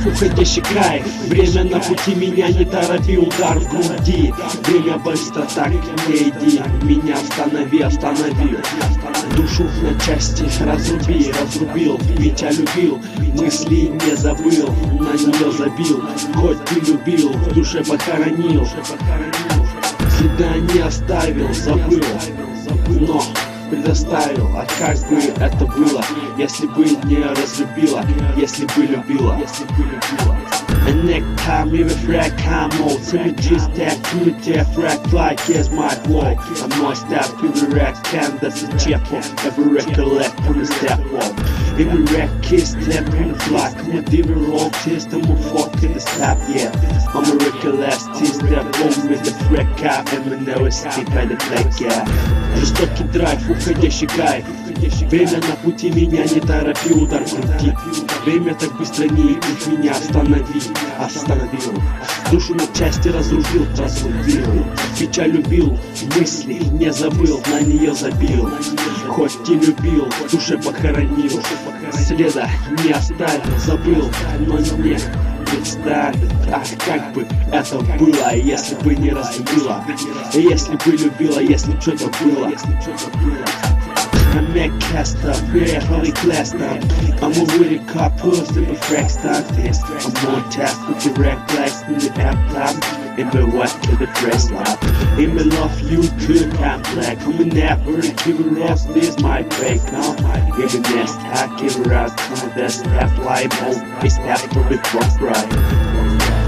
уходящий кайф. Время на пути меня не торопи, удар в груди. Время быстро, так не иди. Меня останови. Душу на части разрубил. Ведь я любил, мысли не забыл, на нее забил. Хоть ты любил, в душе похоронил. Следа не оставил, забыл, но предоставил. А как бы это было, если бы не разлюбила, если бы любила. And next time every frag come out, so we just that to the frag fly, here's my flow. I'm not step to the rack, can that's a chapel. Every recollect on the step wall. Every rack kiss step on the fly. Come on, give it roll, test, I'm a fuck in the step, yeah. I'm a recollect, step home with the frag cap, and we know it's deep by the flag, yeah. Жестокий драйв, уходящий кайф. Время на пути, меня не торопи, удар в груди. Время так быстро не идет, меня остановил. Душу на части разрубил. Ведь я любил, мысли не забыл, на нее забил. Хоть и любил, в душе похоронил. Следа не оставил, забыл, но не представил. Ах, как бы это было, если бы не разлюбила, если бы любила, если б что-то было. I'm a caster, very cluster. I'm a really car post in the frack start this. I'm on task with the rack blast in the app blast. In the what to the press lab. In the love you too can't black. I'm an apple, give it off, this my break now. Give it nest, hack, give it out, come on, that's half life. It's after the rock right.